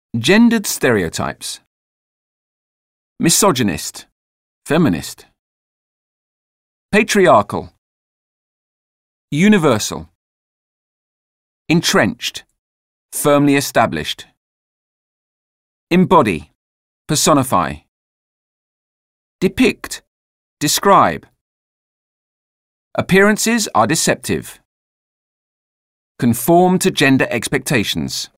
Gendered stereotypes. Misogynist, feminist. Patriarchal. Universal. Entrenched, firmly established. Embody, personify. Depict, describe. Appearances are deceptive. Conform to gender expectations.